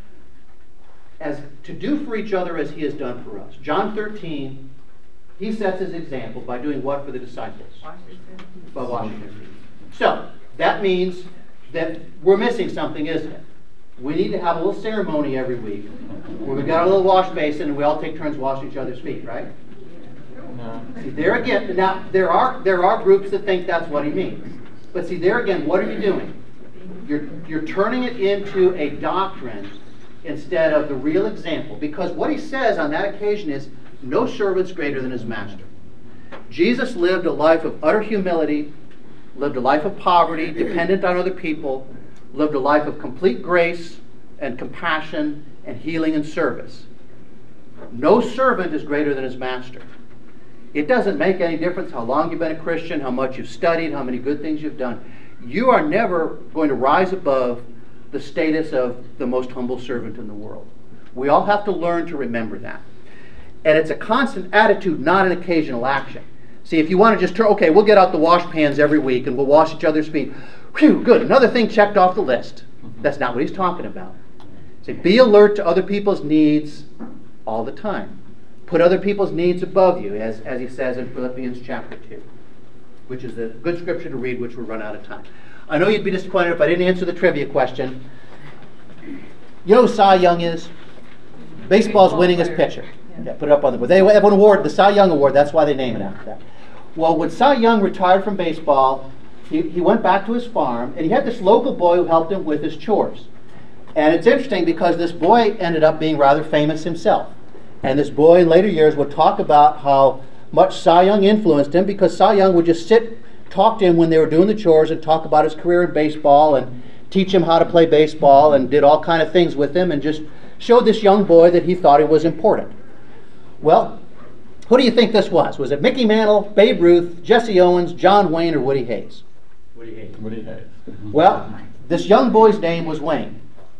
As to do for each other as he has done for us. John thirteen, he sets his example by doing what for the disciples? By washing their feet. So, that means that we're missing something, isn't it? We need to have a little ceremony every week where we've got a little wash basin and we all take turns washing each other's feet, right? No. See, there again, now, there are, there are groups that think that's what he means. But see, there again, what are you doing? You're, you're turning it into a doctrine instead of the real example. Because what he says on that occasion is, no servant's greater than his master. Jesus lived a life of utter humility, lived a life of poverty, dependent on other people, lived a life of complete grace and compassion and healing and service. No servant is greater than his master. It doesn't make any difference how long you've been a Christian, how much you've studied, how many good things you've done. You are never going to rise above the status of the most humble servant in the world. We all have to learn to remember that. And it's a constant attitude, not an occasional action. See, if you want to just turn, okay, we'll get out the wash pans every week and we'll wash each other's feet. Whew, good, another thing checked off the list. That's not what he's talking about. See, be alert to other people's needs all the time. Put other people's needs above you, as, as he says in Philippians chapter two, which is a good scripture to read, which we'll run out of time. I know you'd be disappointed if I didn't answer the trivia question. You know who Cy Young is? Baseball's winningest pitcher. Yeah, put it up on the board. They have an award, the Cy Young Award. That's why they name it after that. Well, when Cy Young retired from baseball, he, he went back to his farm, and he had this local boy who helped him with his chores. And it's interesting because this boy ended up being rather famous himself. And this boy in later years would talk about how much Cy Young influenced him, because Cy Young would just sit, talk to him when they were doing the chores and talk about his career in baseball and teach him how to play baseball and did all kind of things with him and just showed this young boy that he thought he was important. Well, who do you think this was? Was it Mickey Mantle, Babe Ruth, Jesse Owens, John Wayne, or Woody Hayes? Woody Hayes. Woody Hayes. Well, this young boy's name was Wayne.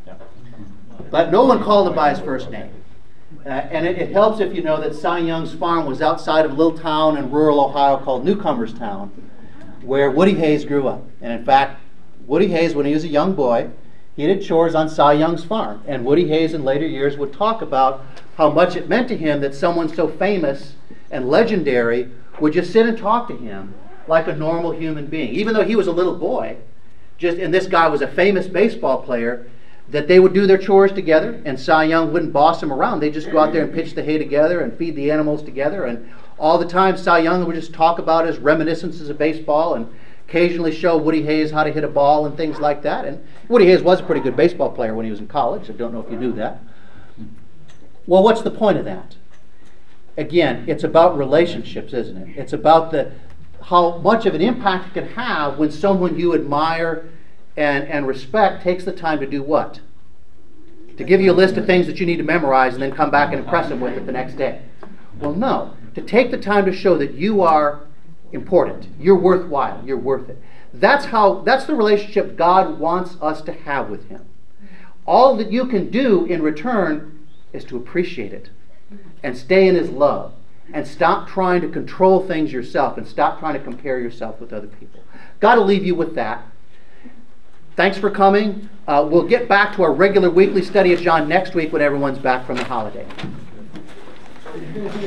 But no one called him by his first name. Uh, and it, it helps if you know that Cy Young's farm was outside of a little town in rural Ohio called Newcomerstown, where Woody Hayes grew up. And in fact, Woody Hayes, when he was a young boy, he did chores on Cy Young's farm. And Woody Hayes in later years would talk about how much it meant to him that someone so famous and legendary would just sit and talk to him like a normal human being. Even though he was a little boy, just and this guy was a famous baseball player, that they would do their chores together, and Cy Young wouldn't boss him around. They'd just go out there and pitch the hay together and feed the animals together. And all the time, Cy Young would just talk about his reminiscences of baseball and occasionally show Woody Hayes how to hit a ball and things like that. And Woody Hayes was a pretty good baseball player when he was in college. I don't know if you knew that. Well, what's the point of that? Again, it's about relationships, isn't it? It's about the how much of an impact it can have when someone you admire and, and respect takes the time to do what? To give you a list of things that you need to memorize and then come back and impress them with it the next day. Well, no. To take the time to show that you are important, you're worthwhile, you're worth it. That's how. That's the relationship God wants us to have with Him. All that you can do in return is to appreciate it and stay in His love and stop trying to control things yourself and stop trying to compare yourself with other people. God will leave you with that. Thanks for coming. Uh, we'll get back to our regular weekly study of John next week when everyone's back from the holiday.